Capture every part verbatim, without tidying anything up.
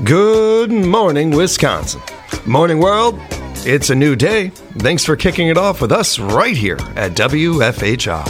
Good morning, Wisconsin. Morning world, it's a new day. Thanks for kicking it off with us right here at W F H R.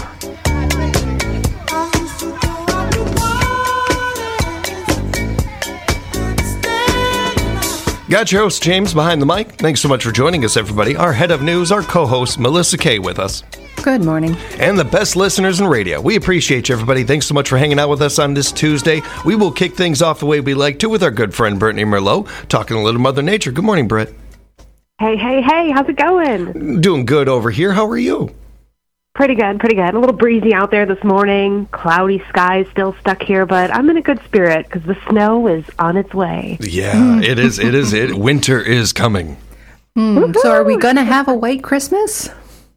Got your host, James, behind the mic. Thanks so much for joining us, everybody. Our head of news, our co-host, Melissa Kay, with us. Good morning. And the best listeners in radio. We appreciate you, everybody. Thanks so much for hanging out with us on this Tuesday. We will kick things off the way we like to with our good friend, Brittany Merlot, talking a little Mother Nature. Good morning, Britt. Hey, hey, hey. How's it going? Doing good over here. How are you? Pretty good, pretty good. A little breezy out there this morning. Cloudy skies still stuck here, but I'm in a good spirit because the snow is on its way. Yeah, it is. It is. It. Winter is coming. Mm, so are we going to have a white Christmas?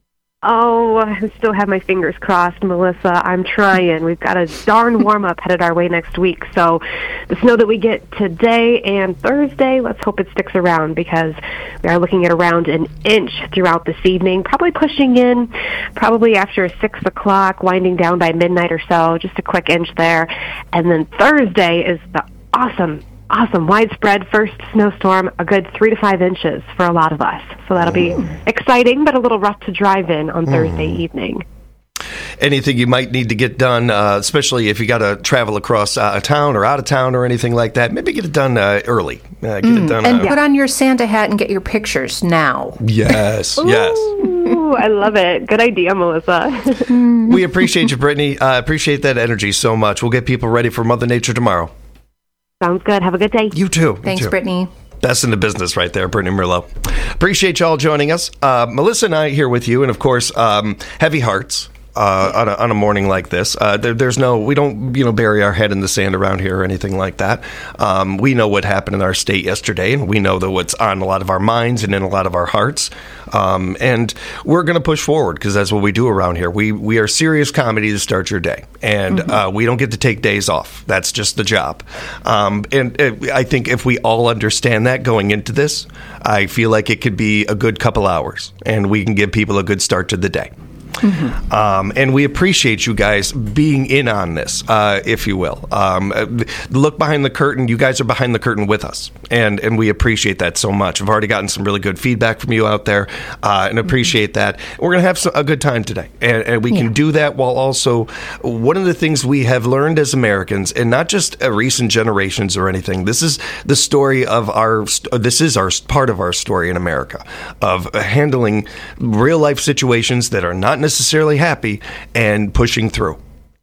Oh, I still have my fingers crossed, Melissa. I'm trying. We've got a darn warm-up headed our way next week. So the snow that we get today and Thursday, let's hope it sticks around because we are looking at around an inch throughout this evening, probably pushing in probably after six o'clock, winding down by midnight or so, just a quick inch there. And then Thursday is the awesome Awesome, widespread first snowstorm, a good three to five inches for a lot of us. So that'll be exciting, but a little rough to drive in on Thursday mm. evening. Anything you might need to get done, uh, especially if you got to travel across uh, a town or out of town or anything like that, maybe get it done uh, early. Uh, get mm. it done, and uh, put on your Santa hat and get your pictures now. Yes, yes. Ooh, I love it. Good idea, Melissa. We appreciate you, Brittany. I uh, appreciate that energy so much. We'll get people ready for Mother Nature tomorrow. Sounds good. Have a good day. You too. Thanks, you too. Brittany. Best in the business right there, Brittany Merlot. Appreciate y'all joining us. Uh, Melissa and I here with you, and of course, um, heavy hearts. Uh, on, a, on a morning like this, uh, there, there's no, we don't, you know, bury our head in the sand around here or anything like that. Um, we know what happened in our state yesterday, and we know that what's on a lot of our minds and in a lot of our hearts. Um, and we're going to push forward because that's what we do around here. We we are serious comedy to start your day, and mm-hmm. uh, we don't get to take days off. That's just the job. Um, and uh, I think if we all understand that going into this, I feel like it could be a good couple hours, and we can give people a good start to the day. Mm-hmm. Um, and we appreciate you guys being in on this, uh, if you will. Um, look behind the curtain. You guys are behind the curtain with us, and and we appreciate that so much. I've already gotten some really good feedback from you out there, uh, and appreciate mm-hmm. that. We're going to have some, a good time today, and, and we yeah. can do that while also one of the things we have learned as Americans, and not just uh, recent generations or anything. This is the story of our. This is our part of our story in America of handling real life situations that are not necessarily happy and pushing through.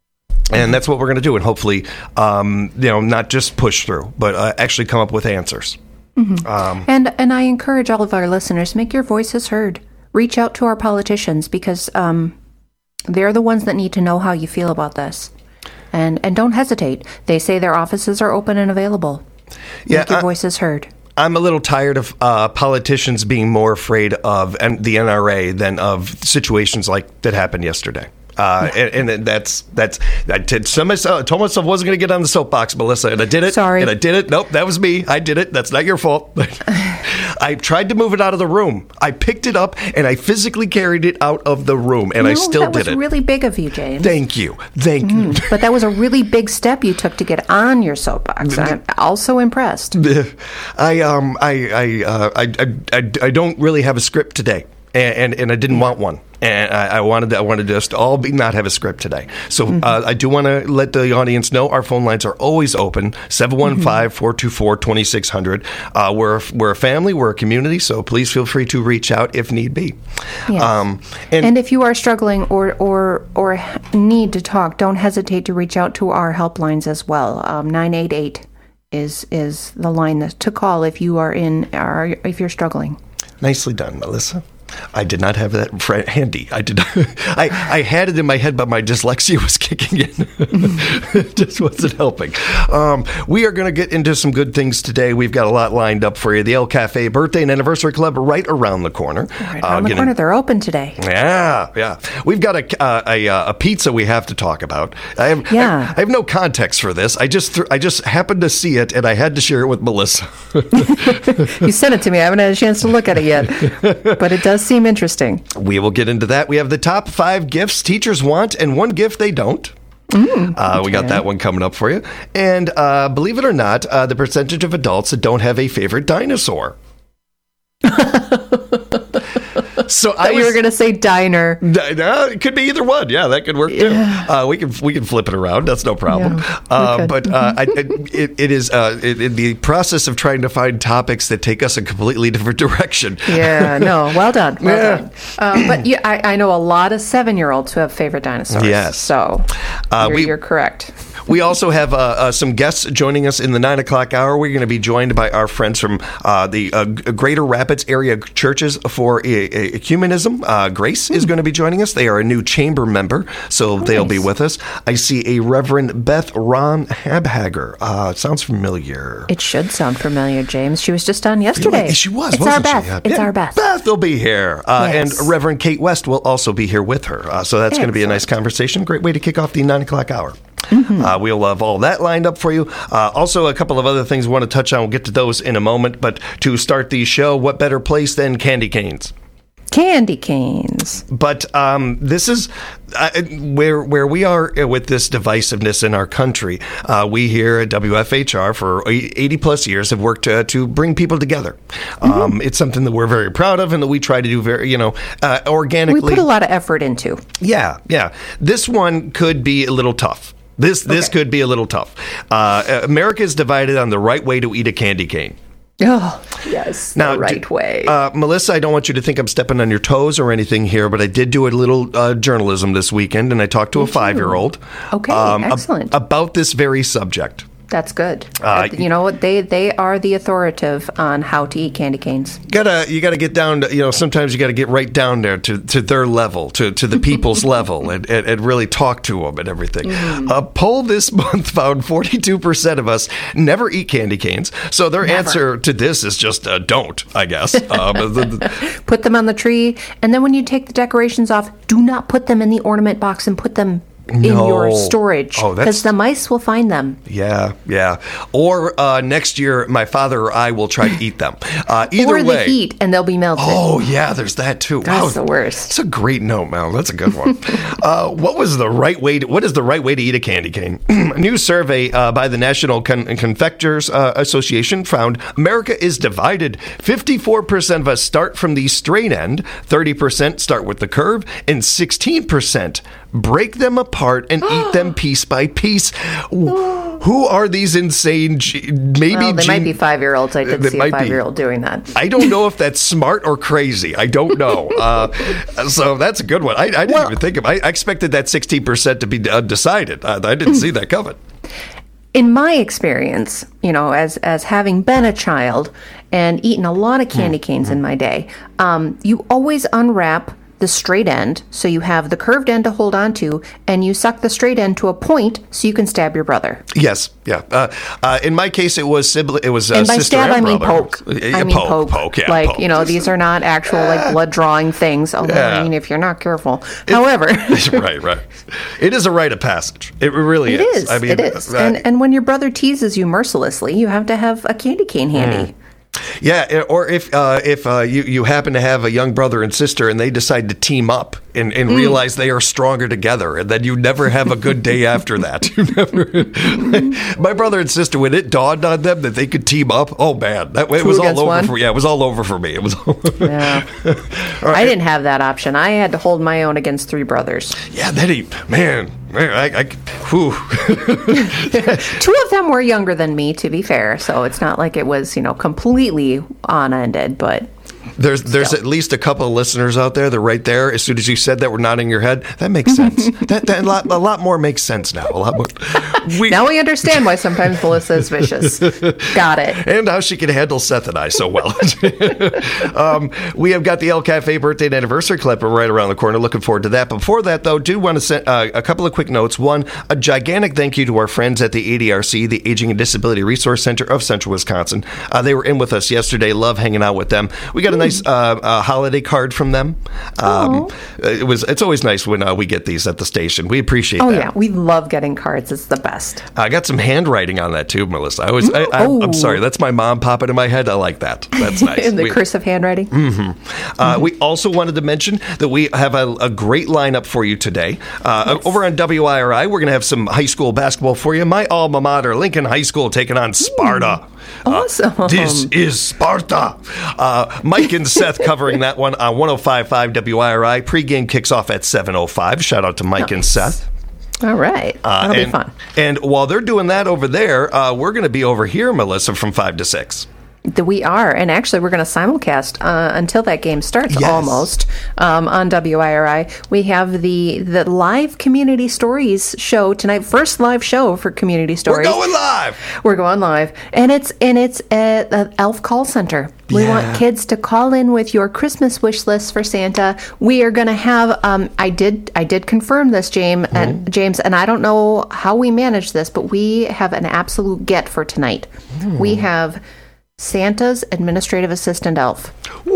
And that's what we're going to do. And hopefully, um, you know, not just push through, but uh, actually come up with answers. Mm-hmm. Um, and and I encourage all of our listeners, make your voices heard. Reach out to our politicians because um, they're the ones that need to know how you feel about this. And and don't hesitate. They say their offices are open and available. Yeah, make your I- voices heard. I'm a little tired of uh, politicians being more afraid of N- the N R A than of situations like that happened yesterday. Uh, yeah. and, and that's that's I did some myself, I told myself I wasn't going to get on the soapbox, Melissa, and I did it. Sorry, and I did it. Nope, that was me. I did it. That's not your fault. I tried to move it out of the room. I picked it up and I physically carried it out of the room, and no, I still that did was it. Really big of you, James. Thank you, thank mm, you. But that was a really big step you took to get on your soapbox. I'm also impressed. I um I I, uh, I I I I don't really have a script today, and and, and I didn't want one. And I, I wanted to, I wanted us to all be, not have a script today. So mm-hmm. uh, I do want to let the audience know our phone lines are always open, seven one five, four two four, two six zero zero. Uh, we're, we're a family, we're a community, so please feel free to reach out if need be. Yes. Um, and, and if you are struggling or, or, or need to talk, don't hesitate to reach out to our helplines as well. Um, nine eight eight is is the line to call if you are in, or if you're struggling. Nicely done, Melissa. I did not have that handy. I did. Not, I I had it in my head, but my dyslexia was kicking in. It just wasn't helping. Um, we are going to get into some good things today. We've got a lot lined up for you. The El Cafe Birthday and Anniversary Club right around the corner. Right around uh, the getting, corner. They're open today. Yeah, yeah. We've got a uh, a, a pizza we have to talk about. I have, yeah. I, I have no context for this. I just th- I just happened to see it, and I had to share it with Melissa. You sent it to me. I haven't had a chance to look at it yet, but it does seem interesting. We will get into that. We have the top five gifts teachers want and one gift they don't. Mm, uh, we got okay. that one coming up for you. And uh, believe it or not, uh, the percentage of adults that don't have a favorite dinosaur. So I you was, were going to say diner. D- no, it could be either one. Yeah, that could work too. Yeah. Uh, we can we can flip it around. That's no problem. Yeah, uh, okay. But uh, I, it, it is uh, it, in the process of trying to find topics that take us a completely different direction. Yeah, no, well done. Well Yeah. done. Uh, but yeah, I, I know a lot of seven-year-olds who have favorite dinosaurs. Yes. So Uh, you're, we- you're correct. We also have uh, uh, some guests joining us in the nine o'clock hour. We're going to be joined by our friends from uh, the uh, Greater Rapids Area Churches for e- e- Ecumenism. Uh, Grace is going to be joining us. They are a new chamber member, so they'll be nice. with us. I see a Reverend Beth Ron Habhager. Uh, sounds familiar. It should sound familiar, James. She was just on yesterday. Yeah, she was, It's wasn't our she? Beth. Yeah. It's Yeah, our Beth. Beth will be here. Uh, Yes. And Reverend Kate West will also be here with her. Uh, so that's going to be a nice conversation. Great way to kick off the nine o'clock hour. Mm-hmm. Uh, we'll have all that lined up for you. Uh, also, a couple of other things we want to touch on. We'll get to those in a moment. But to start the show, what better place than Candy Canes? Candy canes. But um, this is uh, where where we are with this divisiveness in our country. Uh, we here at W F H R for eighty plus years have worked uh, to bring people together. Um, mm-hmm. It's something that we're very proud of and that we try to do very, you know, uh, organically. We put a lot of effort into. Yeah, yeah. This one could be a little tough. This this Okay. could be a little tough. Uh, America is divided on the right way to eat a candy cane. Oh, yes, Now, the right d- way. Uh, Melissa, I don't want you to think I'm stepping on your toes or anything here, but I did do a little uh, journalism this weekend, and I talked to a five-year-old. Okay, ab- excellent. about this very subject. That's good. Uh, you know what? They they are the authoritative on how to eat candy canes. Gotta you gotta get down to, you know, sometimes you gotta get right down there to, to their level, to, to the people's level, and, and, and really talk to them and everything. Mm. A poll this month found forty-two percent of us never eat candy canes. So their Never. answer to this is just uh, don't, I guess. Um, the- the- Put them on the tree, and then when you take the decorations off, do not put them in the ornament box and put them in No. your storage Oh, that's- because the mice will find them. Yeah, yeah. Or uh, next year, my father or I will try to eat them. Uh, either or way. the heat, and they'll be melted. Oh, yeah, there's that too. That's the worst. That's a great note, Mel. That's a good one. uh, what was the right way to, what is the right way to eat a candy cane? A new survey uh, by the National Con- Confectors uh, Association found America is divided. fifty-four percent of us start from the straight end, thirty percent start with the curve, and sixteen percent break them apart and eat them piece by piece. Who are these insane, ge- maybe Well, they gen- might be five-year-olds. I did They see might a be. five-year-old doing that. I don't know if that's smart or crazy. I don't know. Uh, so that's a good one. I, I didn't Well- even think of. I, I expected that sixteen percent to be undecided. Uh, I didn't see that coming. In my experience, you know, as as having been a child and eaten a lot of candy canes in my day, um, you always unwrap the straight end, so you have the curved end to hold on to, and you suck the straight end to a point so you can stab your brother. Yes, yeah. Uh, uh, in my case, it was sibling. It was uh, And by sister stab, and I mean brother. poke. Yeah, I mean poke, poke. poke. Yeah, like, poke. you know, these are not actual, like, blood drawing things, although, Yeah. I mean, if you're not careful. However, right, right. It is a rite of passage. It really it is. is. I mean, it is. uh, and, and when your brother teases you mercilessly, you have to have a candy cane handy. Yeah, or if uh, if uh, you you happen to have a young brother and sister and they decide to team up and, and Mm. realize they are stronger together, and then you never have a good day after that. You never. My brother and sister, when it dawned on them that they could team up, oh man, that it Two was all against over one? for yeah, it was all over for me. It was. All Yeah. I didn't have that option. I had to hold my own against three brothers. yeah, that he man, man, I, I whew. Two of them were younger than me, to be fair, so it's not like it was, you know, completely on-ended, but There's there's Still. at least a couple of listeners out there that right there, as soon as you said that, were nodding your head. That makes sense. that that a lot, a lot more makes sense now. A lot more. We, now we understand why sometimes Melissa is vicious. Got it. and how she can handle Seth and I so well. um, we have got the El Cafe birthday and anniversary clip right around the corner. Looking forward to that. Before that, though, do want to send uh, a couple of quick notes. One, a gigantic thank you to our friends at the A D R C, the Aging and Disability Resource Center of Central Wisconsin. Uh, they were in with us yesterday. Love hanging out with them. We got a a nice uh, uh, holiday card from them. Um, it was. It's always nice when uh, we get these at the station. We appreciate Oh, that. yeah. We love getting cards. It's the best. I got some handwriting on that too, Melissa. I was. I, I, Oh. I'm sorry. That's my mom popping in my head. I like that. That's nice. In the We- cursive handwriting. Mm-hmm. Uh, we also wanted to mention that we have a, a great lineup for you today. Uh, Yes. Over on W I R I, we're going to have some high school basketball for you. My alma mater, Lincoln High School, taking on Sparta. Awesome. Uh, this is Sparta. Uh, Mike and Seth covering that one on one oh five point five W I R I. Pre-game kicks off at seven oh five. Shout out to Mike and Nice. Seth. All right. Uh, That'll and, be fun. And while they're doing that over there, uh, we're going to be over here, Melissa, from five to six. That we are, and actually, we're going to simulcast uh, until that game starts. Yes. Almost um, on W I R I. We have the the live community stories show tonight. First live show for community We're stories. going live. We're going live, and it's and it's at the Elf Call Center. We Yeah. want kids to call in with your Christmas wish list for Santa. We are going to have. Um, I did. I did confirm this, James, Mm-hmm. and James, and I don't know how we manage this, but we have an absolute get for tonight. Hmm. We have Santa's administrative assistant elf.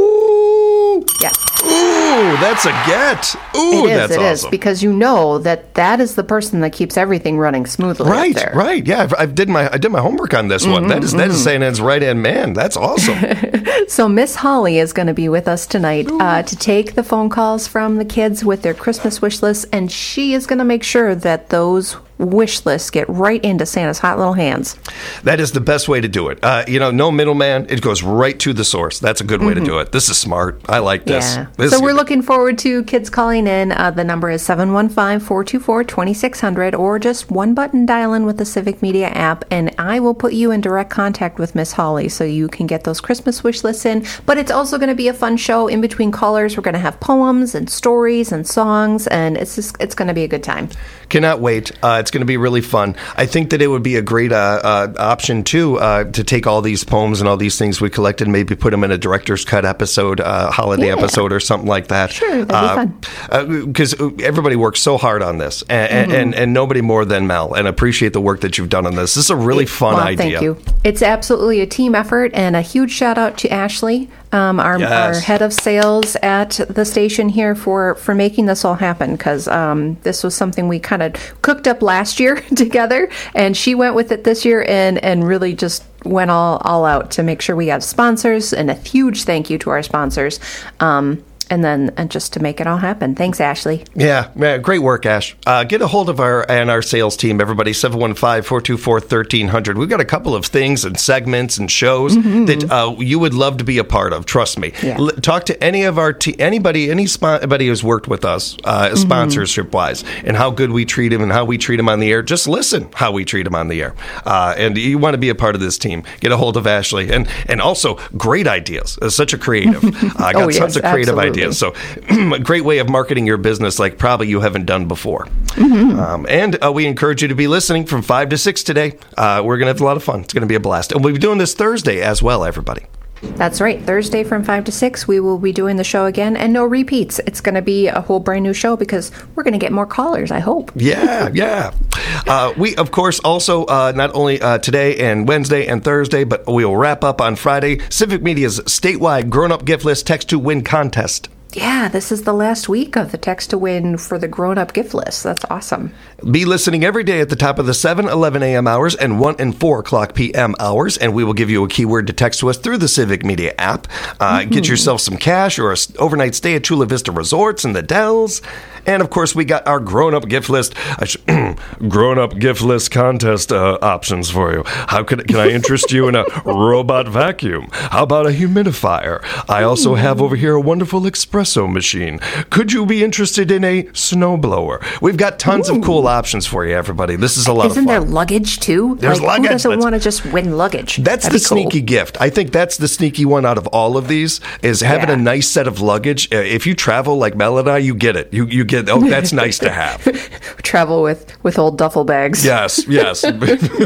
Ooh. Yeah. Ooh, that's a get. Ooh, It is, that's it is, awesome. because you know that that is the person that keeps everything running smoothly Right, up there. right. Yeah, I've, I've did my I did my homework on this one. That is that is Santa's right hand man. That's awesome. So Miss Holly is going to be with us tonight uh, to take the phone calls from the kids with their Christmas wish lists, and she is going to make sure that those wish lists get right into Santa's hot little hands. That is the best way to do it. Uh, you know, no middleman. It goes right to the source. That's a good way to do it. This is smart. I like this. Yeah. This So is we're good. looking forward to kids calling in. Uh, the number is seven one five, four two four, two six zero zero, or just one button dial in with the Civic Media app, and I will put you in direct contact with Miss Holly so you can get those Christmas wish lists in. But it's also going to be a fun show in between callers. We're going to have poems and stories and songs, and it's just, it's going to be a good time. Cannot wait. Uh, it's going to be really fun. I think that it would be a great uh, uh, option, too, uh, to take all these poems and all these things we collected and maybe put them in a director's cut episode, uh, holiday Yeah. episode or something like that. Sure, that'd be fun. Because uh, everybody works so hard on this, and, and, and nobody more than Mel, and appreciate the work that you've done on this. This is a really fun well, idea. Thank you. It's absolutely a team effort, and a huge shout out to Ashley, um, our, Yes. our head of sales at the station here, for, for making this all happen, because um, this was something we kind of cooked up last year together, and she went with it this year and, and really just went all, all out to make sure we have sponsors, and a huge thank you to our sponsors. Um, and then and just to make it all happen. Thanks, Ashley. Yeah, yeah, great work, Ash. Uh, get a hold of our and our sales team, everybody, seven one five, four two four, one three zero zero. We've got a couple of things and segments and shows that uh, you would love to be a part of. Trust me. Yeah. L- talk to any of our te- anybody, any spo- anybody who's worked with us, uh, sponsorship wise, and how good we treat them and how we treat them on the air. Just listen how we treat them on the air. Uh, and you want to be a part of this team. Get a hold of Ashley. And, and also, great ideas. Uh, such a creative. I uh, got Oh, yes, tons of creative absolutely. ideas. So, a great way of marketing your business like probably you haven't done before. Um, and uh, we encourage you to be listening from five to six today. Uh, we're going to have a lot of fun. It's going to be a blast. And we'll be doing this Thursday as well, everybody. That's right. Thursday from five to six, we will be doing the show again, and no repeats. It's going to be a whole brand new show because we're going to get more callers, I hope. Yeah, yeah. Uh, we, of course, also uh, not only uh, today and Wednesday and Thursday, but we will wrap up on Friday, Civic Media's statewide grown-up gift list text to win contest. Yeah, this is the last week of the text to win for the grown-up gift list. That's awesome. Be listening every day at the top of the seven, eleven a.m. hours and one and four o'clock p.m. hours, and we will give you a keyword to text to us through the Civic Media app. Uh, Mm-hmm. Get yourself some cash or an overnight stay at Chula Vista Resorts in the Dells. And, of course, we got our grown-up gift list, uh, sh- grown-up gift list contest uh, options for you. How can, can I interest you in a robot vacuum? How about a humidifier? I also have over here a wonderful espresso machine. Could you be interested in a snowblower? We've got tons of cool options for you, everybody. This is a lot Isn't of there fun. luggage, too? There's like, luggage. Who doesn't That's- want to just win luggage? That's That'd the be cool. sneaky gift. I think that's the sneaky one out of all of these is having Yeah. a nice set of luggage. Uh, if you travel like Mel and I, you get it. You you get, oh, that's nice to have. Travel with, with old duffel bags. Yes, yes. uh,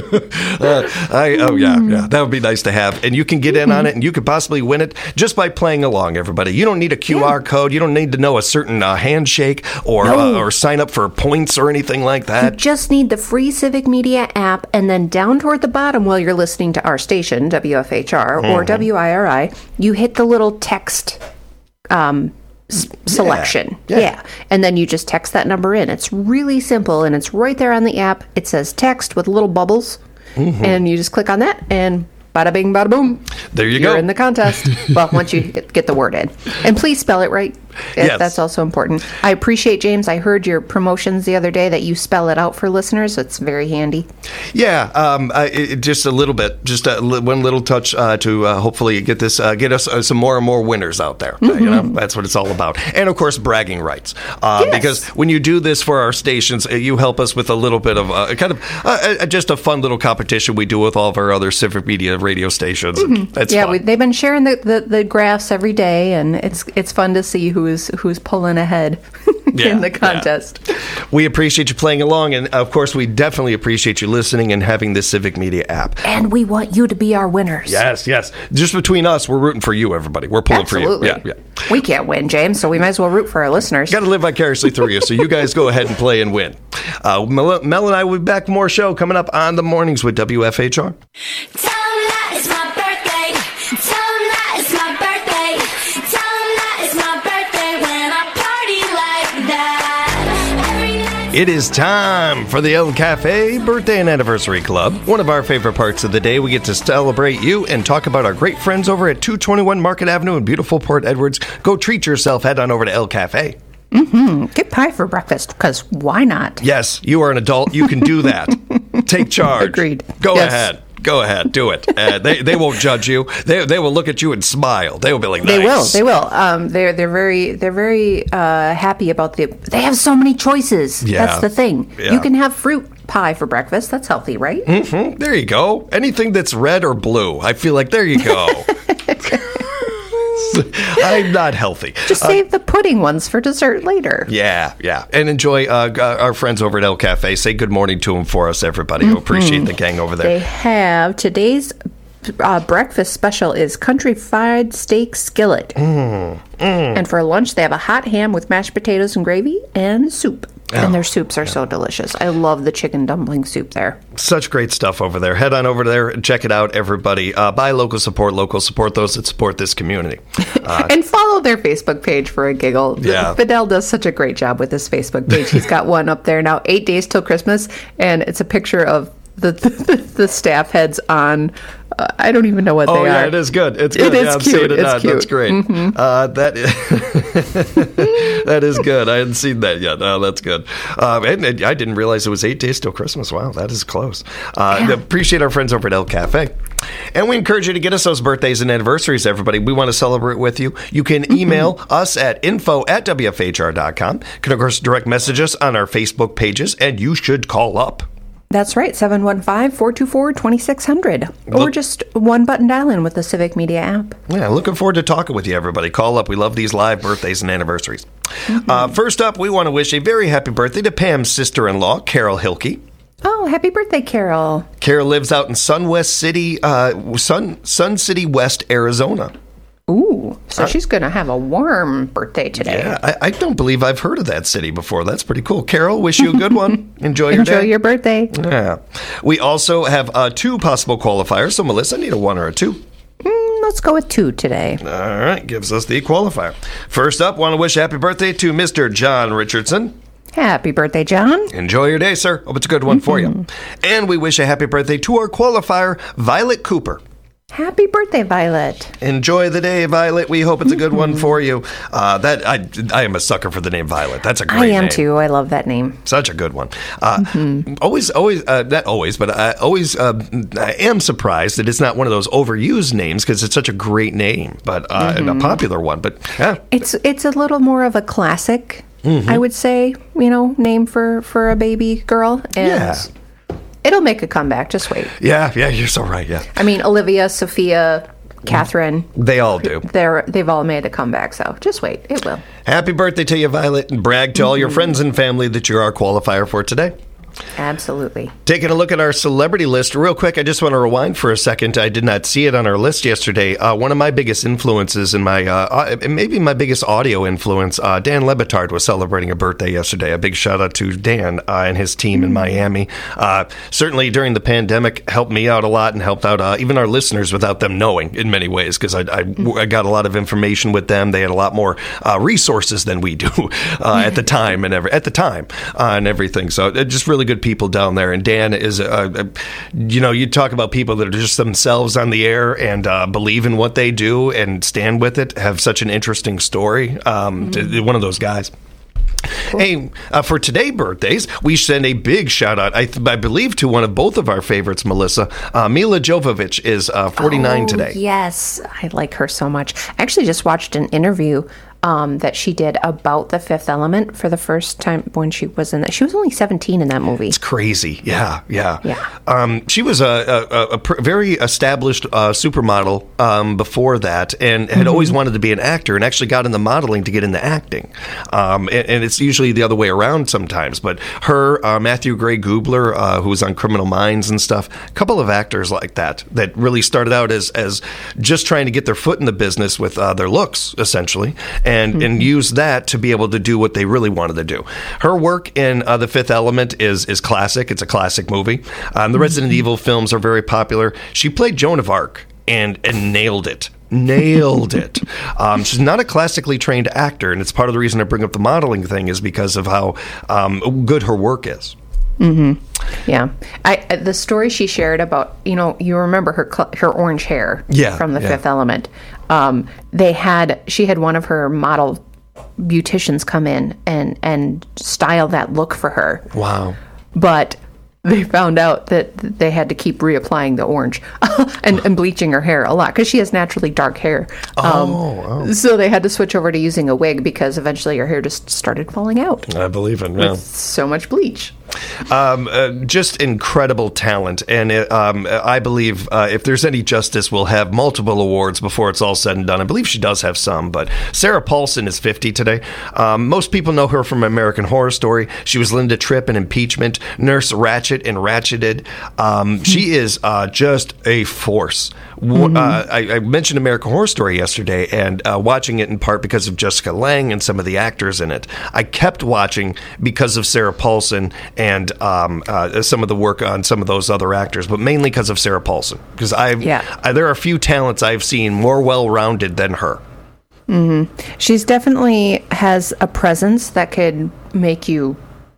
I, oh, yeah, yeah. That would be nice to have. And you can get in on it, and you could possibly win it just by playing along, everybody. You don't need a Q R code. You don't need to know a certain uh, handshake or No. uh, or sign up for points or anything like You that. just need the free Civic Media app, and then down toward the bottom while you're listening to our station, W F H R or Mm-hmm. W I R I, you hit the little text um, s- selection. Yeah. Yeah. And then you just text that number in. It's really simple, and it's right there on the app. It says text with little bubbles, Mm-hmm. and you just click on that, and bada bing, bada boom. There you You're go. in the contest. Well, once you get, get the word in. And please spell it right. Yes. That's also important. I appreciate, James, I heard your promotions the other day that you spell it out for listeners. It's very handy. Yeah, um, I, it, just a little bit, just a, li- one little touch uh, to uh, hopefully get this, uh, get us uh, some more and more winners out there. Uh, you know, that's what it's all about, and of course, bragging rights. Uh, Yes. Because when you do this for our stations, uh, you help us with a little bit of uh, kind of uh, uh, just a fun little competition we do with all of our other Civic Media radio stations. And That's yeah, fun. we, they've been sharing the, the, the graphs every day, and it's it's fun to see who's who's pulling ahead Yeah, in the yeah. contest. We appreciate you playing along, and of course, we definitely appreciate you listening and having this Civic Media app. And we want you to be our winners. Yes, yes. Just between us, we're rooting for you, everybody. We're pulling Absolutely. for you. Yeah, yeah. We can't win, James, so we might as well root for our listeners. Got to live vicariously through you, so you guys go ahead and play and win. Uh, Mel, Mel and I will be back. More show coming up on the mornings with W F H R. Tell 'em that it's my birthday. Tell 'em that it's my birthday. Tell 'em that it's my birthday when I party like that. Every night. It is time for the El Cafe Birthday and Anniversary Club. One of our favorite parts of the day. We get to celebrate you and talk about our great friends over at two twenty-one Market Avenue in beautiful Port Edwards. Go treat yourself. Head on over to El Cafe. Get pie for breakfast, because why not? Yes, you are an adult. You can do that. Take charge. Agreed. Go Yes. ahead. Go ahead. Do it. Uh, they they won't judge you. They they will look at you and smile. They will be like, They will. "Nice." They will. Um, they're they're very they're very uh, happy about the. They have so many choices. Yeah. That's the thing. Yeah. You can have fruit pie for breakfast. That's healthy, right? Mm-hmm. There you go. Anything that's red or blue. I feel like there you go. I'm not healthy. Just save the pudding ones for dessert later. Yeah, yeah. And enjoy uh, g- our friends over at El Cafe. Say good morning to them for us, everybody. We appreciate the gang over They there. have today's uh, breakfast special is country fried steak skillet, Mm, and for lunch they have a hot ham with mashed potatoes and gravy and soup. Oh, And their soups are so delicious. I love the chicken dumpling soup there. Such great stuff over there. Head on over there and check it out, everybody. Uh, buy local, support local, support those that support this community. Uh, And follow their Facebook page for a giggle. Yeah. Fidel does such a great job with his Facebook page. He's got one up there now, eight days till Christmas, and it's a picture of the the, the staff heads on. Uh, I don't even know what Oh they yeah, are. it is good. It's It good. is yeah, I'm cute. seeing it It's now. That's cute. Mm-hmm. great. Uh, that is, that is good. I hadn't seen that yet. Oh, that's good. Uh, and, and I didn't realize it was eight days till Christmas. Wow, that is close. Uh, Yeah. Appreciate our friends over at El Cafe. And we encourage you to get us those birthdays and anniversaries, everybody. We want to celebrate with you. You can email us at info at W F H R dot com. You can, of course, direct message us on our Facebook pages, and you should call up. That's right, seven one five, four two four, two six zero zero. Or Look- just one button dial in with the Civic Media app. Yeah, looking forward to talking with you, everybody. Call up. We love these live birthdays and anniversaries. Uh, first up, we want to wish a very happy birthday to Pam's sister-in-law, Carol Hilke. Oh, happy birthday, Carol. Carol lives out in Sun West City, uh, Sun Sun City West, Arizona. Ooh, so she's going to have a warm birthday today. Yeah, I, I don't believe I've heard of that city before. That's pretty cool. Carol, wish you a good one. Enjoy your Enjoy day. your birthday. Yeah. We also have uh, two possible qualifiers. So, Melissa, need a one or a two? Mm, let's go with two today. All right, gives us the qualifier. First up, want to wish happy birthday to Mister John Richardson. Happy birthday, John. Enjoy your day, sir. Hope it's a good one for you. And we wish a happy birthday to our qualifier, Violet Cooper. Happy birthday, Violet. Enjoy the day, Violet. We hope it's a good one for you. Uh, that I, I am a sucker for the name Violet. That's a great I name. am too. I love that name. Such a good one. Uh, Always, always, uh, not always, but I always uh, I am surprised that it's not one of those overused names because it's such a great name, but uh, and a popular one. But yeah, It's it's a little more of a classic, Mm-hmm. I would say, you know, name for, for a baby girl. And Yeah. it'll make a comeback. Just wait. yeah, yeah. You're so right. Yeah, I mean, Olivia, Sophia, Catherine, they all do. they're, they've all made a comeback. So just wait. It will. Happy birthday to you, Violet, and brag to all your friends and family that you're our qualifier for today. Absolutely. Taking a look at our celebrity list real quick, I just want to rewind for a second. I did not see it on our list yesterday. Uh, one of my biggest influences in my, uh, uh, maybe my biggest audio influence, uh, Dan Le Batard was celebrating a birthday yesterday. A big shout out to Dan uh, and his team in Miami. Uh, certainly during the pandemic, helped me out a lot and helped out uh, even our listeners without them knowing in many ways, because I, I, I got a lot of information with them. They had a lot more uh, resources than we do uh, at the time and every, at the time uh, and everything. So uh, just really good people down there. And Dan is, uh, uh, you know, you talk about people that are just themselves on the air and uh, believe in what they do and stand with it, have such an interesting story. Um, mm-hmm. One of those guys. Cool. Hey, uh, for today birthdays, we send a big shout out, I, th- I believe, to one of both of our favorites, Melissa. Uh, Mila Jovovich is uh, forty-nine oh, today. Yes, I like her so much. I actually just watched an interview um, that she did about The Fifth Element for the first time when she was in that. She was only seventeen in that movie. It's crazy. Yeah, yeah. Yeah. Um, she was a, a, a pr- very established uh, supermodel um, before that and had mm-hmm. always wanted to be an actor and actually got into modeling to get into acting. Um, and, and it's usually the other way around sometimes. But her, uh, Matthew Gray Gubler, uh, who was on Criminal Minds and stuff, a couple of actors like that that really started out as, as just trying to get their foot in the business with uh, their looks, essentially. And, mm-hmm. and use that to be able to do what they really wanted to do. Her work in uh, The Fifth Element is is classic. It's a classic movie. Um, the Resident mm-hmm. Evil films are very popular. She played Joan of Arc and, and nailed it. Nailed it. Um, she's not a classically trained actor, and it's part of the reason I bring up the modeling thing is because of how um, good her work is. Mm-hmm. Yeah, I the story she shared about, you know, you remember her cl- her orange hair yeah, from The yeah. Fifth Element. Um, they had she had one of her model beauticians come in and and style that look for her. Wow. But they found out that they had to keep reapplying the orange and, and bleaching her hair a lot because she has naturally dark hair. Um, oh, oh. So they had to switch over to using a wig because eventually her hair just started falling out. I believe it, yeah. With so much bleach. Um, uh, just incredible talent, and it, um, I believe uh, if there's any justice, we'll have multiple awards before it's all said and done. I believe she does have some, but Sarah Paulson is fifty today. Um, most people know her from American Horror Story. She was Linda Tripp in Impeachment, Nurse Ratched in Ratcheted. Um, she is uh, just a force. Mm-hmm. Uh, I, I mentioned American Horror Story yesterday, and uh, watching it in part because of Jessica Lange and some of the actors in it. I kept watching because of Sarah Paulson and um, uh, some of the work on some of those other actors, but mainly because of Sarah Paulson. Because I've yeah. I, there are a few talents I've seen more well-rounded than her. Mm-hmm. She's definitely has a presence that could make you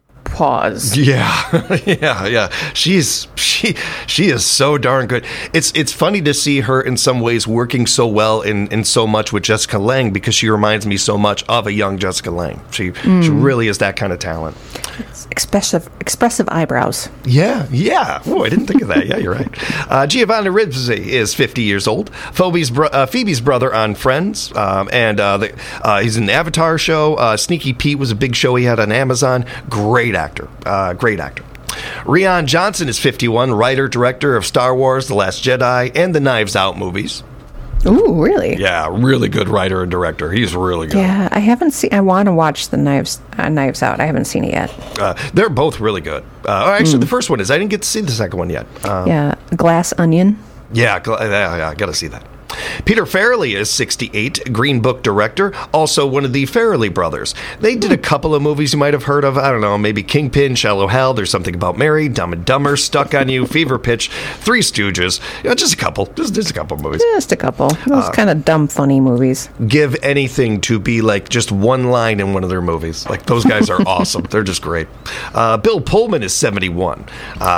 pause. Yeah, yeah, yeah. She's she she is so darn good. It's it's funny to see her in some ways working so well in, in so much with Jessica Lange because she reminds me so much of a young Jessica Lange. She mm. she really is that kind of talent. It's expressive expressive eyebrows. Yeah, yeah. Oh, I didn't think of that. Yeah, you're right. Uh, Giovanni Ribisi is fifty years old. Phoebe's, bro- uh, Phoebe's brother on Friends, um, and uh, the, uh, he's in the Avatar show. Uh, Sneaky Pete was a big show he had on Amazon. Great actor. Uh, great actor. Rian Johnson is fifty-one, writer, director of Star Wars, The Last Jedi, and the Knives Out movies. Ooh, really? Yeah, really good writer and director. He's really good. Yeah, I haven't seen. I want to watch the Knives uh, Knives Out. I haven't seen it yet. Uh, they're both really good. Uh, oh, actually, mm. the first one is. I didn't get to see the second one yet. Um, yeah, Glass Onion. Yeah, yeah, yeah I got to see that. Peter Farrelly is sixty-eight, Green Book director, also one of the Farrelly brothers. They did a couple of movies you might have heard of. I don't know, maybe Kingpin, Shallow Hal, There's Something About Mary, Dumb and Dumber, Stuck on You, Fever Pitch, Three Stooges. You know, just a couple. Just, just a couple of movies. Just a couple. Those uh, kind of dumb, funny movies. Give anything to be like just one line in one of their movies. Like, those guys are awesome. They're just great. Uh, Bill Pullman is seventy-one.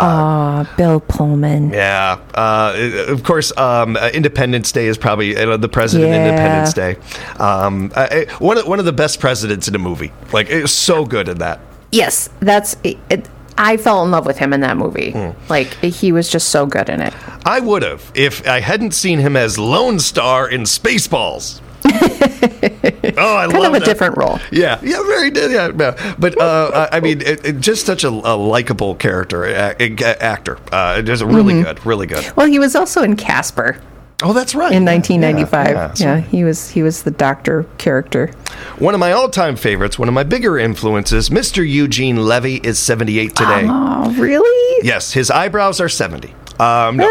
Uh, oh, Bill Pullman. Yeah. Uh, of course, um, Independence Day is probably uh, the president yeah. Independence Day. Um, uh, one of one of the best presidents in a movie. Like, it was so good in that. Yes, that's it. it I fell in love with him in that movie. Mm. Like, he was just so good in it. I would have if I hadn't seen him as Lone Star in Spaceballs. oh, I kind love of a that. different role. Yeah, yeah, very, yeah, yeah. But uh, I mean, it, it, just such a, a likable character, uh, actor. Uh, just really mm-hmm. good, really good. Well, he was also in Casper. Oh, that's right. in nineteen ninety-five. Yeah, Yeah, yeah. he was he was the doctor character. One of my all-time favorites, one of my bigger influences, Mister Eugene Levy is seventy-eight today. Oh, really? Yes, his eyebrows are seventy. Um, no,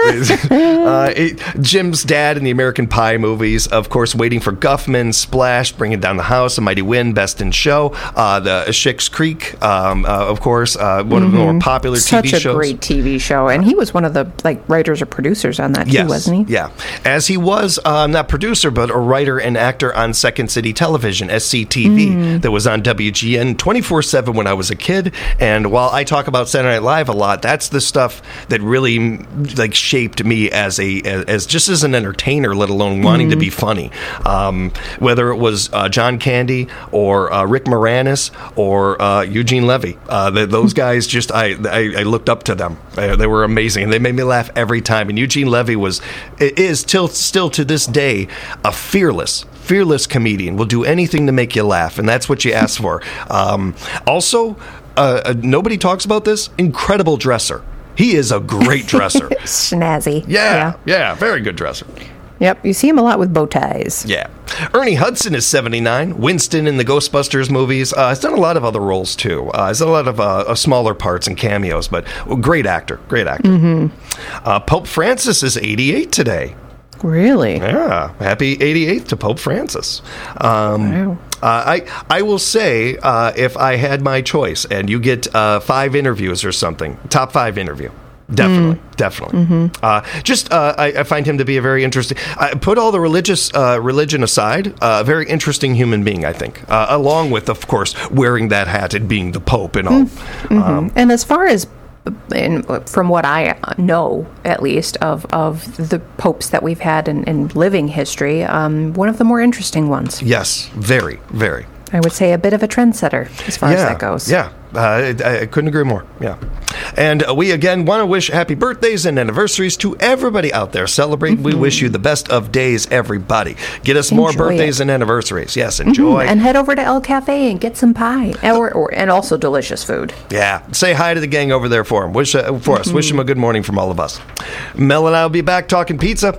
uh, it, Jim's dad in the American Pie movies, of course, Waiting for Guffman, Splash, Bringing Down the House, A Mighty Wind, Best in Show, uh, the Schitt's Creek, um, uh, of course, uh, one of the more popular Such T V a shows. great T V show, and he was one of the like writers or producers on that too, Yes, wasn't he? yeah. As he was uh, not producer, but a writer and actor on Second City Television, S C T V, Mm. that was on W G N twenty-four seven when I was a kid. And while I talk about Saturday Night Live a lot, that's the stuff that really like shaped me as a as, as just as an entertainer, let alone wanting Mm. to be funny. Um, whether it was uh, John Candy or uh, Rick Moranis or uh, Eugene Levy, uh, the, those guys just I, I I looked up to them. Uh, they were amazing, and they made me laugh every time. And Eugene Levy was is till still to this day a fearless. Fearless comedian, will do anything to make you laugh, and that's what you ask for. Um, also, uh, uh, nobody talks about this. Incredible dresser. He is a great dresser. Snazzy. Yeah, yeah, very good dresser. Yep. You see him a lot with bow ties. Yeah. Ernie Hudson is seventy-nine. Winston in the Ghostbusters movies. Uh, he's done a lot of other roles, too. Uh, he's done a lot of uh, uh, smaller parts and cameos, but well, great actor. Great actor. Mm-hmm. Uh, Pope Francis is eighty-eight today. Really? Yeah, happy eighty-eighth to Pope Francis. Um, Wow. uh, I I will say, uh, if I had my choice, and you get uh, five interviews or something, top five interview, definitely, Mm. definitely. Mm-hmm. Uh, just uh, I, I find him to be a very interesting. I put all the religious uh, religion aside, a uh, very interesting human being, I think. Uh, along with, of course, wearing that hat and being the Pope and all. Mm-hmm. Um, And as far as in, from what I know, at least, of, of the popes that we've had in, in living history, um, one of the more interesting ones. yes, very, very. I would say a bit of a trendsetter as far as that goes. Yeah, uh, I, I couldn't agree more. Yeah. And uh, we again want to wish happy birthdays and anniversaries to everybody out there celebrating. We wish you the best of days, everybody. Get us more Enjoy birthdays it. and anniversaries. Yes, enjoy. And head over to El Cafe and get some pie, or, or and also delicious food. Yeah, say hi to the gang over there for 'em. Wish uh, for us. Wish them a good morning from all of us. Mel and I will be back talking pizza,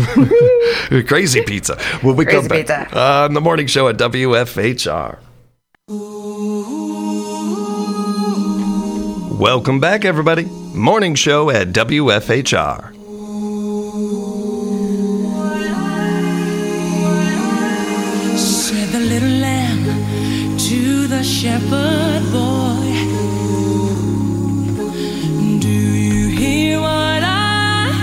crazy pizza. When we Crazy come back pizza. on the morning show at W F H R. Welcome back, everybody. Morning show at W F H R. Said the little lamb to the shepherd boy, do you hear what I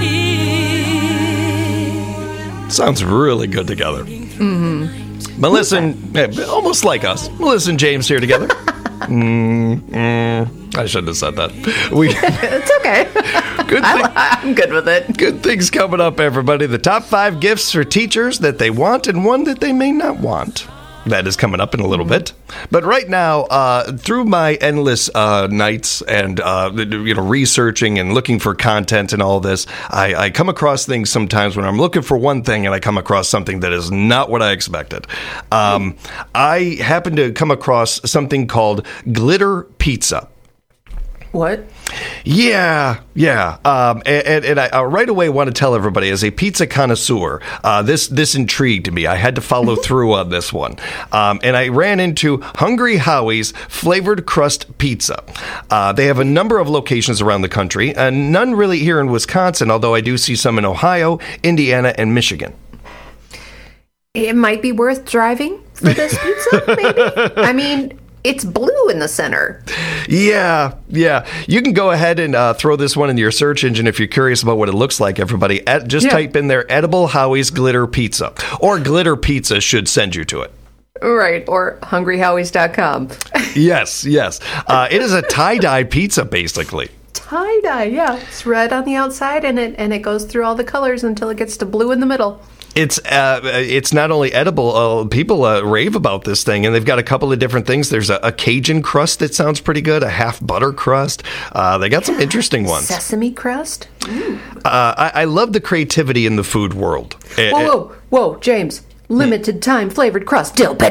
hear? Sounds really good together. Mm-hmm. Melissa, and, eh, almost like us. Melissa and James here together. mm, mm, I shouldn't have said that. We It's okay. good thing. I'm good with it. Good things coming up, everybody. The top five gifts for teachers that they want and one that they may not want. That is coming up in a little bit. But right now, uh, through my endless uh, nights and uh, you know researching and looking for content and all this, I, I come across things sometimes when I'm looking for one thing and I come across something that is not what I expected. Um, I happen to come across something called glitter pizza. What? Yeah, yeah. Um, and and, and I, I right away want to tell everybody, as a pizza connoisseur, uh, this this intrigued me. I had to follow through on this one. Um, and I ran into Hungry Howie's Flavored Crust Pizza. Uh, they have a number of locations around the country, and none really here in Wisconsin, although I do see some in Ohio, Indiana, and Michigan. It might be worth driving for this pizza, maybe? I mean, it's blue in the center. Yeah, yeah. You can go ahead and uh, throw this one into your search engine if you're curious about what it looks like, everybody. Ed, just Yeah. type in there, Edible Howie's Glitter Pizza. Or Glitter Pizza should send you to it. Right, or hungry howies dot com. Yes, yes. Uh, it is a tie-dye pizza, basically. Tie-dye, yeah. It's red on the outside, and it and it goes through all the colors until it gets to blue in the middle. It's uh, it's not only edible. Uh, people uh, rave about this thing, and they've got a couple of different things. There's a, a Cajun crust that sounds pretty good, a half butter crust. Uh, they got some interesting ones. Sesame crust? Uh, I, I love the creativity in the food world. Uh, Whoa, whoa, whoa, James. Limited time flavored crust, dill pickle.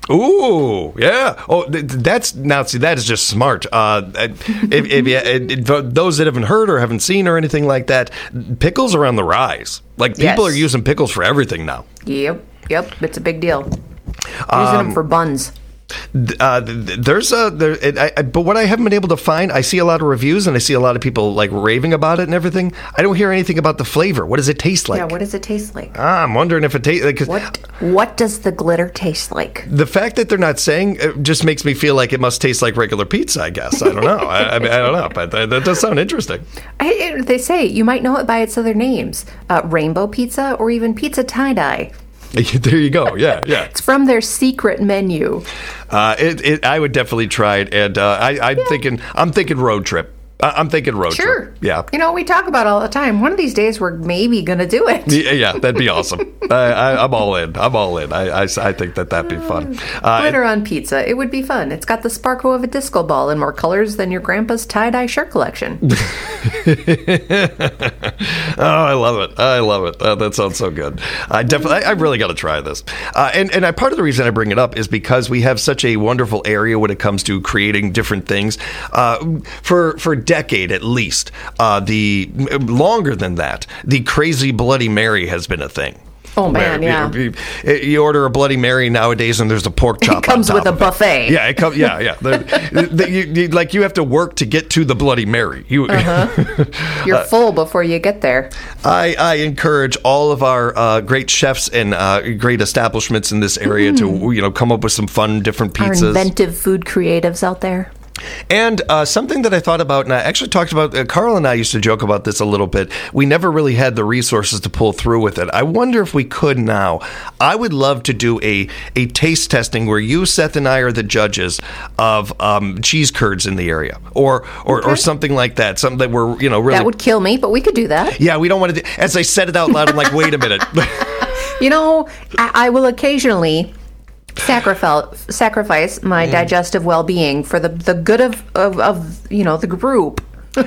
Ooh, yeah. Oh, th- that's now. See, that is just smart. Uh, if, if, you, if, if those that haven't heard or haven't seen or anything like that, pickles are on the rise. Like people Yes. are using pickles for everything now. Yep, yep, it's a big deal. Using Um, them for buns. Uh, th- th- there's a there, it, I, I, but what I haven't been able to find, I see a lot of reviews and I see a lot of people like raving about it and everything. I don't hear anything about the flavor. What does it taste like? Yeah, what does it taste like? ah, I'm wondering if it tastes like. 'Cause What What does the glitter taste like? the fact that they're not saying it just makes me feel like it must taste like regular pizza. I guess I don't know. I, I mean, I don't know, but that, that does sound interesting. I, it- they say you might know it by its other names: uh, rainbow pizza or even pizza tie dye. There you go. Yeah, yeah. It's from their secret menu. Uh, it, it, I would definitely try it, and uh, I, I'm thinking, I'm thinking road trip. I- I'm thinking road Sure. trip. Yeah. You know, we talk about it all the time. One of these days, we're maybe going to do it. Yeah, yeah, that'd be awesome. I, I, I'm all in. I'm all in. I, I, I think that that'd be fun. Uh, Glitter on pizza. It would be fun. It's got the sparkle of a disco ball and more colors than your grandpa's tie-dye shirt collection. oh, I love it. I love it. Uh, that sounds so good. I definitely, I, I really got to try this. Uh, and and I, part of the reason I bring it up is because we have such a wonderful area when it comes to creating different things. Uh, for for a decade at least, uh, the longer than that, the crazy Bloody Mary has been a thing. Oh, man, Where yeah. You, you- you order a Bloody Mary nowadays, and there's a pork chop. It comes on with top a of it. buffet. Yeah, it comes. Yeah, yeah. The, the, you, you, like you have to work to get to the Bloody Mary. You. You're full before you get there. I, I encourage all of our uh, great chefs and uh, great establishments in this area to you know come up with some fun different Our pizzas. inventive food creatives out there. And uh, something that I thought about, and I actually talked about, uh, Carl and I used to joke about this a little bit. We never really had the resources to pull through with it. I wonder if we could now. I would love to do a, a taste testing where you, Seth, and I are the judges of um, cheese curds in the area, or or, or something like that. Something that we're you know really. That would kill me, but we could do that. yeah, we don't want to. Do, as I said it out loud, I'm like, wait a minute. You know, I, I will occasionally sacrifice sacrifice my digestive well-being for the the good of, of, of you know the group.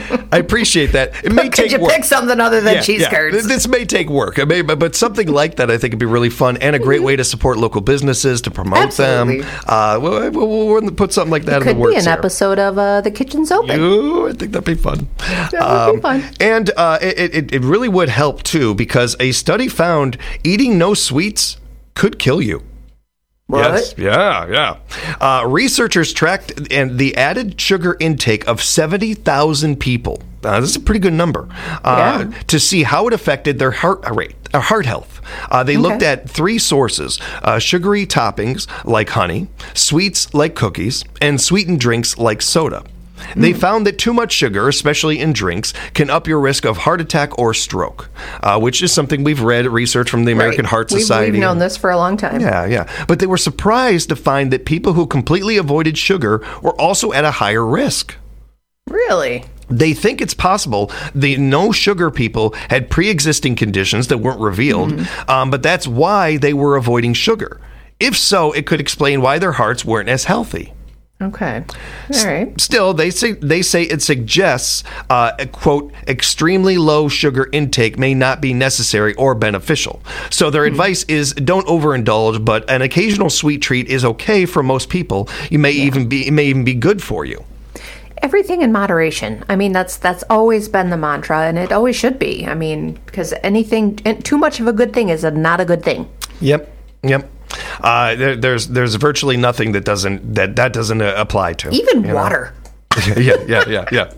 I appreciate that. It may Could take you work. pick something other than Yeah, cheese yeah. curds? This may take work, I may, but, but something like that I think would be really fun and a great way to support local businesses, to promote Absolutely. them. Uh, we'll, we'll, we'll put something like that in Could the works be an here. episode of uh, The Kitchen's Open. Ooh, I think that'd be fun. That would be fun. And uh, it, it, it really would help, too, because a study found eating no sweets could kill you. What? Yes. Yeah, yeah. Uh, researchers tracked and the added sugar intake of seventy thousand people. Uh, this is a pretty good number uh, Yeah. to see how it affected their heart rate, uh, heart health. Uh, they looked at three sources: uh, sugary toppings like honey, sweets like cookies, and sweetened drinks like soda. They found that too much sugar, especially in drinks, can up your risk of heart attack or stroke, uh, which is something we've read research from the American Right. Heart We've- Society. We've known this for a long time. Yeah, yeah. But they were surprised to find that people who completely avoided sugar were also at a higher risk. Really? They think it's possible the no sugar people had pre-existing conditions that weren't revealed, um, but that's why they were avoiding sugar. If so, it could explain why their hearts weren't as healthy. Okay. All right. Still, they say they say it suggests uh, a quote extremely low sugar intake may not be necessary or beneficial. So their advice is don't overindulge, but an occasional sweet treat is okay for most people. You may even be it may even be good for you. Everything in moderation. I mean, that's that's always been the mantra, and it always should be. I mean, because anything too much of a good thing is a, not a good thing. Yep. Yep. Uh, there, there's there's virtually nothing that doesn't that that doesn't uh, apply to Even you know? water. yeah, yeah, yeah, yeah.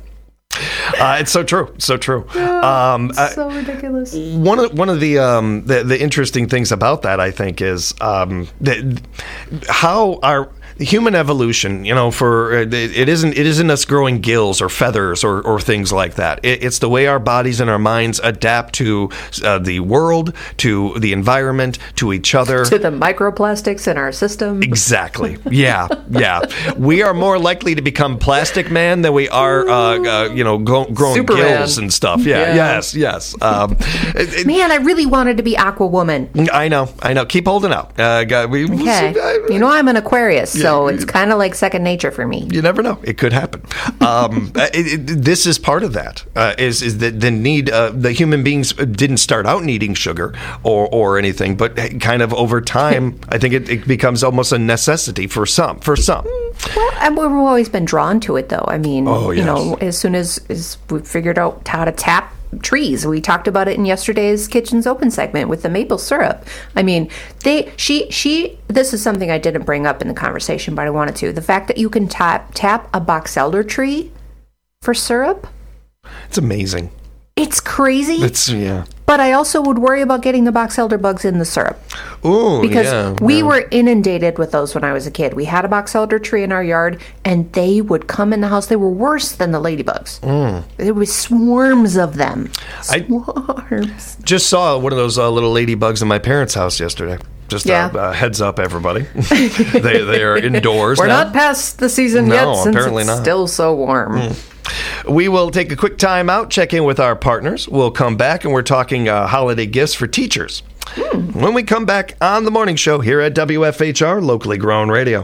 Uh, it's so true, so true. Um, uh, So ridiculous. one of one of the, um, the the interesting things about that, I think, is um, that how our human evolution. You know, for it, it isn't it isn't us growing gills or feathers or, or things like that. It, it's the way our bodies and our minds adapt to uh, the world, to the environment, to each other. To the microplastics in our system. Exactly. Yeah, yeah. We are more likely to become Plastic Man than we are, uh, uh, you know, go, growing Superman. gills and stuff. Yeah. Yeah. Yes. Yes. Um, it- it- Man, I really wanted to be Aqua Woman. I know. I know. Keep holding out. Uh, God, we, Okay. You know I'm an Aquarius, so So it's kind of like second nature for me. You never know. It could happen. Um, it, it, this is part of that. Uh, is is that the need? Uh, the human beings didn't start out needing sugar or, or anything, but kind of over time, I think it, it becomes almost a necessity for some. For some. Well, and we've always been drawn to it, though. I mean, Oh, you yes. know, as soon as, as we figured out how to tap trees, we talked about it in yesterday's Kitchens Open segment with the maple syrup. I mean, they, she, she. This is something I didn't bring up in the conversation, but I wanted to. The fact that you can tap tap a box elder tree for syrup, It's amazing. it's crazy. It's yeah. But I also would worry about getting the box elder bugs in the syrup. Ooh, Because yeah, we yeah. were inundated with those when I was a kid. We had a box elder tree in our yard, and they would come in the house. They were worse than the ladybugs. Mm. There was swarms of them. I- Swarms. Just saw one of those uh, little ladybugs in my parents' house yesterday. Just Yeah. uh, uh, heads up, everybody. they they are indoors We're now. not past the season No, yet since apparently it's not. still so warm. We will take a quick time out, check in with our partners. We'll come back, and we're talking uh, holiday gifts for teachers. When we come back on the morning show here at W F H R, locally grown radio.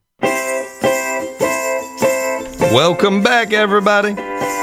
Welcome back, everybody.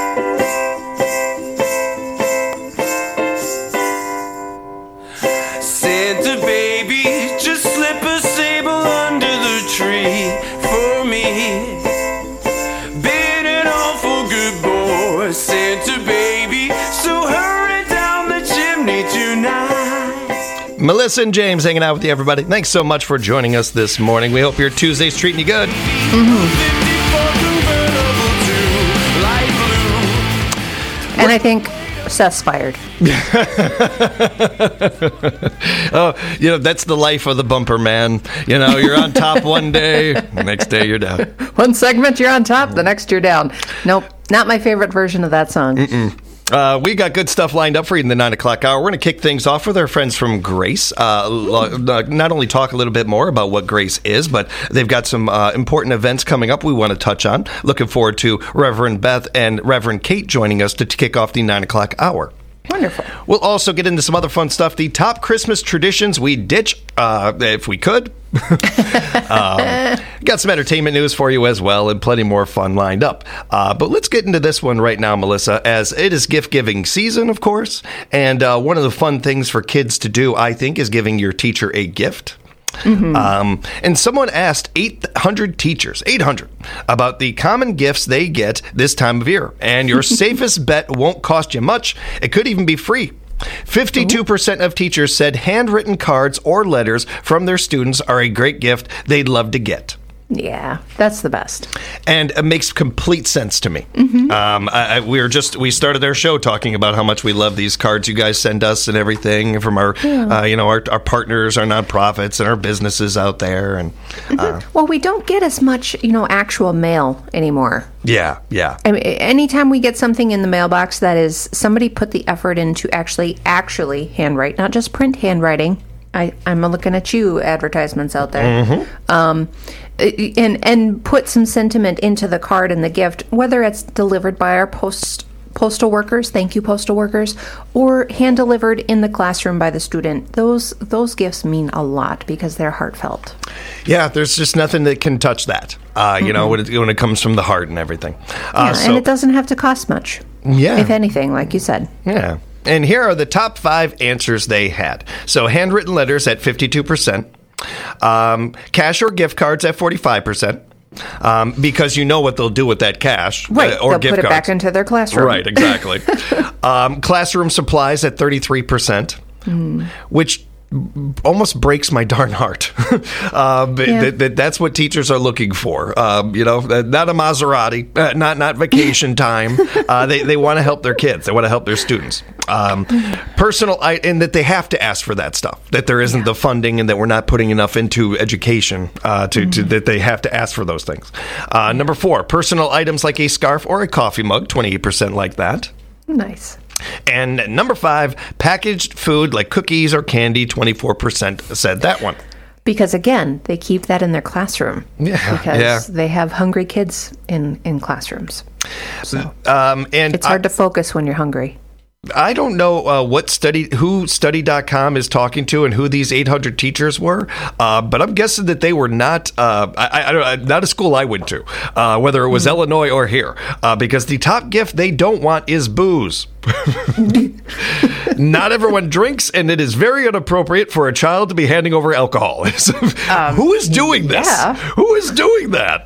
Santa baby, just slip a sable under the tree for me. Been an awful good boy, Santa baby, so hurry down the chimney tonight. Melissa and James hanging out with you, everybody. Thanks so much for joining us this morning. We hope your Tuesday's treating you good. fifty-four convertible to light blue. And I think Seth's fired. Oh, you know, that's the life of the bumper man. You know, you're on top one day, next day you're down. One segment you're on top, the next you're down. Nope, not my favorite version of that song. Uh, we got good stuff lined up for you in the nine o'clock hour. We're going to kick things off with our friends from Grace. Uh, lo- not only talk a little bit more about what Grace is, but they've got some uh, important events coming up we want to touch on. Looking forward to Reverend Beth and Reverend Kate joining us to, to kick off the nine o'clock hour. Wonderful. We'll also get into some other fun stuff. The top Christmas traditions we ditch, uh, if we could. um, got some entertainment news for you as well, and plenty more fun lined up. Uh, but let's get into this one right now, Melissa, as it is gift-giving season, of course. And uh, one of the fun things for kids to do, I think, is giving your teacher a gift. Mm-hmm. Um, and someone asked eight hundred teachers, eight hundred, about the common gifts they get this time of year. And your safest bet won't cost you much. It could even be free. fifty-two percent of teachers said handwritten cards or letters from their students are a great gift they'd love to get. Yeah, that's the best. And it makes complete sense to me. Mm-hmm. Um, I, I, we were just we started our show talking about how much we love these cards you guys send us and everything from our Yeah. uh, you know our, our partners, our nonprofits, and our businesses out there. And uh, Well, we don't get as much, you know, actual mail anymore. yeah, yeah, I mean, anytime we get something in the mailbox that is somebody put the effort in to actually, actually handwrite, not just print handwriting. I, I'm looking at you, advertisements out there. Mm-hmm. Um, and and put some sentiment into the card and the gift, whether it's delivered by our post postal workers, thank you postal workers, or hand delivered in the classroom by the student. Those those gifts mean a lot because they're heartfelt. yeah. There's just nothing that can touch that. Uh, you know, when it, when it comes from the heart and everything. Uh, Yeah, so, and it doesn't have to cost much. Yeah. If anything, like you said. Yeah. And here are the top five answers they had. So handwritten letters at fifty-two percent. Um, cash or gift cards at forty-five percent. Um, because you know what they'll do with that cash. Right. uh, or They'll gift put it cards. back into their classroom. Right, exactly. um, classroom supplies at thirty-three percent, Mm. which almost breaks my darn heart. uh, but Yeah. that, that, that's what teachers are looking for. Um, you know, uh, not a Maserati, uh, not not vacation time. Uh, they they want to help their kids. They want to help their students. Um, personal, I, and that they have to ask for that stuff. That there isn't the funding, and that we're not putting enough into education uh, to, to that they have to ask for those things. Uh, number four, personal items like a scarf or a coffee mug, twenty-eight percent like that. Nice. And number five, packaged food like cookies or candy, twenty-four percent said that one. Because again, they keep that in their classroom. Yeah, Because yeah. they have hungry kids in, in classrooms. So Um, and it's hard to focus when you're hungry. I don't know uh, what study, who study dot com is talking to and who these eight hundred teachers were, uh, but I'm guessing that they were not, uh, I, I don't, not a school I went to, uh, whether it was mm-hmm. Illinois or here, uh, because the top gift they don't want is booze. Not everyone drinks, and it is very inappropriate for a child to be handing over alcohol. um, Who is doing this? Yeah. Who is doing that?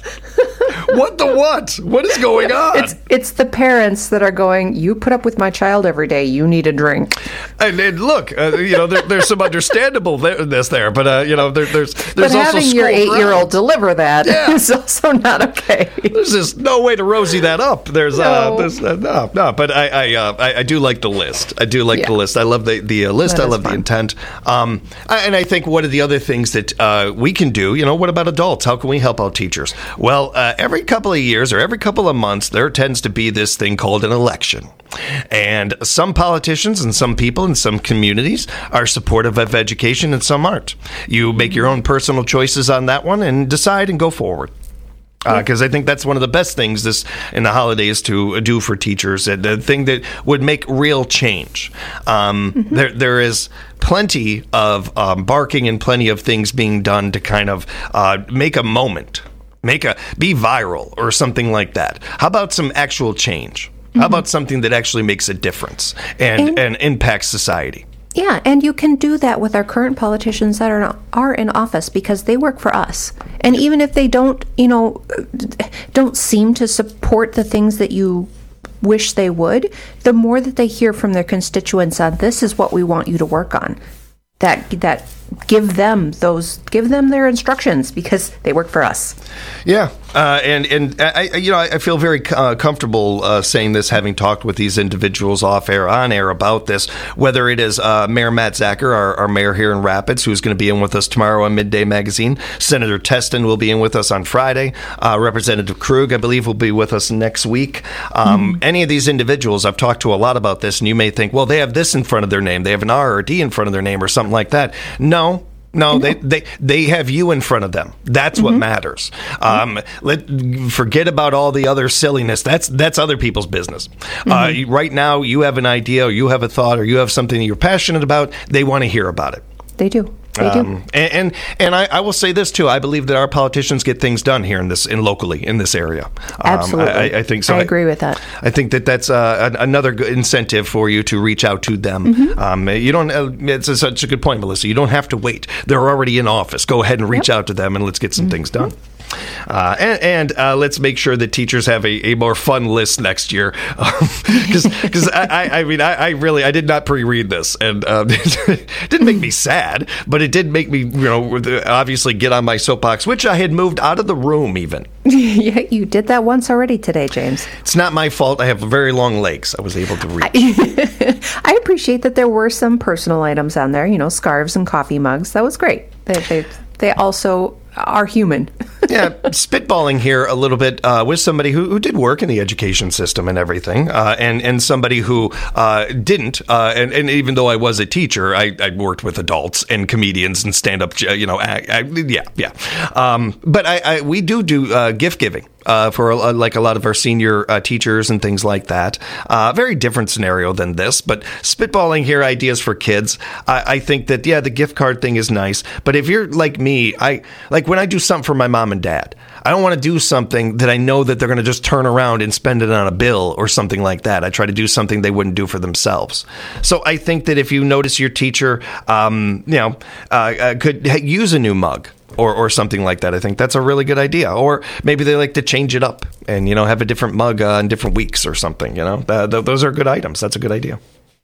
What the what? What is going on? It's it's the parents that are going, you put up with my child every day, you need a drink. And, and look, uh, you know, there, there's some understandableness there, but, uh, you know, there, there's there's but also having your eight-year-old deliver that yeah. is also not okay. There's just no way to rosy that up. There's, no. uh, there's uh, no, no, but I I, uh, I I do like the list. I do like yeah. the list. I love the, the uh, list. That I love fun. the intent. Um, I, and I think one of the other things that uh, we can do, you know, what about adults? How can we help out teachers? Well, uh, every couple of years or every couple of months, there tends to be this thing called an election. And some politicians and some people in some communities are supportive of education and some aren't. You make your own personal choices on that one and decide and go forward. Because uh, I think that's one of the best things this in the holidays to do for teachers, and the thing that would make real change. Um, mm-hmm. There, there is plenty of um, barking and plenty of things being done to kind of uh, make a moment, make a be viral or something like that. How about some actual change? Mm-hmm. How about something that actually makes a difference and, and, and impacts society? Yeah, and you can do that with our current politicians that are are in office because they work for us. And even if they don't, you know, don't seem to support the things that you wish they would, the more that they hear from their constituents on this is what we want you to work on. That that give them those give them their instructions because they work for us. Yeah, uh, and and I you know I feel very uh, comfortable uh, saying this, having talked with these individuals off air, on air about this. Whether it is uh, Mayor Matt Zacher, our, our mayor here in Rapids, who's going to be in with us tomorrow on Midday Magazine. Senator Teston will be in with us on Friday. Uh, Representative Krug, I believe, will be with us next week. Um, mm-hmm. Any of these individuals, I've talked to a lot about this, and you may think, well, they have this in front of their name, they have an R or D in front of their name, or something like that. No. No, they, they they have you in front of them. That's mm-hmm. what matters. Um, let forget about all the other silliness. That's that's other people's business. Mm-hmm. Uh, right now, you have an idea, or you have a thought, or you have something you're passionate about. They want to hear about it. They do. They um, do. And and, and I, I will say this too. I believe that our politicians get things done here in this, in locally in this area. Absolutely, um, I, I think so. I agree with that. I think that that's uh, an, another good incentive for you to reach out to them. Mm-hmm. Um, you don't. Uh, it's a, such a good point, Melissa. You don't have to wait. They're already in office. Go ahead and reach yep. out to them, and let's get some mm-hmm. things done. Uh, and and uh, let's make sure that teachers have a, a more fun list next year, because because I, I I mean I, I really I did not pre-read this, and uh, it didn't make me sad, but it did make me, you know, obviously get on my soapbox, which I had moved out of the room even. Yeah, you did that once already today, James. It's not my fault. I have very long legs. I was able to reach. I, I appreciate that there were some personal items on there, you know, scarves and coffee mugs. That was great. They they, they also are human. Yeah, spitballing here a little bit uh, with somebody who, who did work in the education system and everything, uh, and and somebody who uh, didn't. Uh, and, and even though I was a teacher, I, I worked with adults and comedians and stand up. You know, I, I, yeah, yeah. Um, but I, I we do do uh, gift giving. Uh, for uh, like a lot of our senior uh, teachers and things like that. Uh, very different scenario than this, but spitballing here ideas for kids. I, I think that, yeah, the gift card thing is nice, but if you're like me, I like when I do something for my mom and dad, I don't want to do something that I know that they're going to just turn around and spend it on a bill or something like that. I try to do something they wouldn't do for themselves. So I think that if you notice your teacher, um, you know, uh, uh, could use a new mug, Or, or something like that. I think that's a really good idea. Or maybe they like to change it up and, you know, have a different mug uh, in different weeks or something, you know. Uh, th- those are good items. That's a good idea.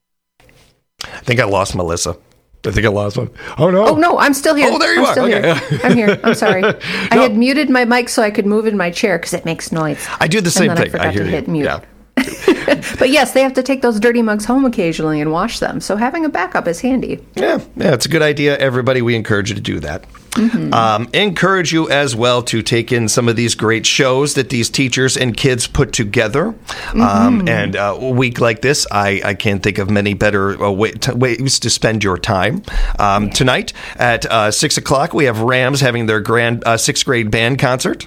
I think I lost Melissa. I think I lost one. Oh, no. Oh, no, I'm still here. Oh, there you I'm are. Still Okay. here. I'm here. I'm sorry. no. I had muted my mic so I could move in my chair because it makes noise. I do the same and then thing. I forgot I hear to you. hit mute. Yeah. But yes, they have to take those dirty mugs home occasionally and wash them. So having a backup is handy. Yeah, yeah, it's a good idea. Everybody, we encourage you to do that. Mm-hmm. Um, encourage you as well to take in some of these great shows that these teachers and kids put together. Mm-hmm. Um, and uh, a week like this, I, I can't think of many better uh, way, t- ways to spend your time. Um, yeah. Tonight at uh, six o'clock, we have Rams having their grand uh, sixth grade band concert.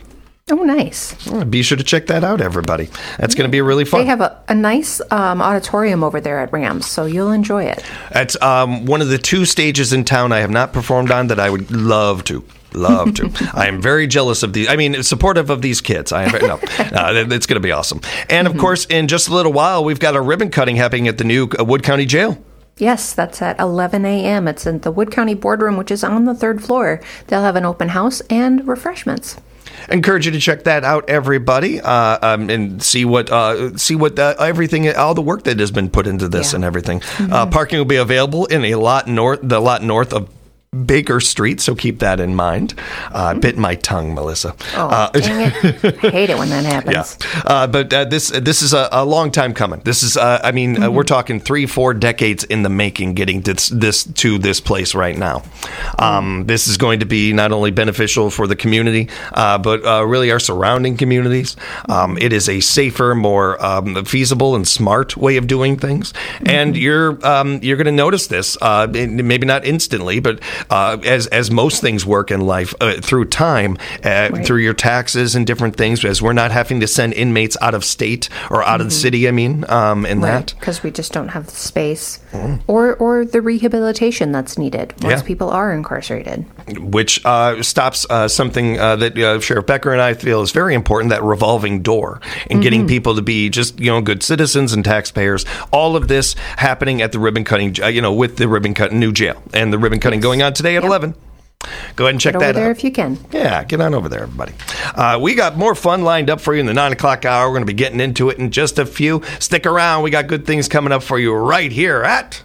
Oh, nice. Well, be sure to check that out, everybody. That's going to be really fun. They have a, a nice um, auditorium over there at Rams, so you'll enjoy it. That's um, one of the two stages in town I have not performed on that I would love to. Love to. I am very jealous of these. I mean, supportive of these kids. I am, no, uh, it's going to be awesome. And, of mm-hmm. course, in just a little while, we've got a ribbon cutting happening at the new Wood County Jail. Yes, that's at eleven a.m. It's in the Wood County Boardroom, which is on the third floor. They'll have an open house and refreshments. Encourage you to check that out, everybody, uh, um, and see what uh, see what uh, everything, all the work that has been put into this yeah. and everything. Mm-hmm. Uh, parking will be available in a lot north, the lot north of Baker Street, so keep that in mind. Uh, mm-hmm. Bit my tongue, Melissa. Oh, uh, dang it. I hate it when that happens. Yeah. Uh, but uh, this this is a, a long time coming. This is, uh, I mean, mm-hmm. uh, we're talking three, four decades in the making getting this, this to this place right now. Um, mm-hmm. This is going to be not only beneficial for the community, uh, but uh, really our surrounding communities. Um, it is a safer, more um, feasible and smart way of doing things. Mm-hmm. And you're um, you're going to notice this, uh, maybe not instantly, but Uh, as as most things work in life, uh, through time, uh, right. through your taxes and different things, as we're not having to send inmates out of state or out mm-hmm. of the city, I mean, um, and right. that. Because we just don't have the space mm. or, or the rehabilitation that's needed once yeah. people are incarcerated. Which uh, stops uh, something uh, that uh, Sheriff Becker and I feel is very important, that revolving door, and mm-hmm. getting people to be just, you know, good citizens and taxpayers. All of this happening at the ribbon cutting, uh, you know, with the ribbon cutting new jail and the ribbon cutting yes. going on today at yep. eleven. Go ahead and check get that over there out. if you can. Yeah, get on over there, everybody. Uh, we got more fun lined up for you in the nine o'clock hour. We're going to be getting into it in just a few. Stick around. We got good things coming up for you right here at...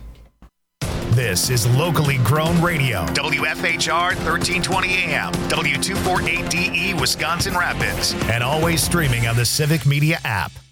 This is locally grown radio. W F H R thirteen twenty A M, W two forty-eight D E, Wisconsin Rapids. And always streaming on the Civic Media app.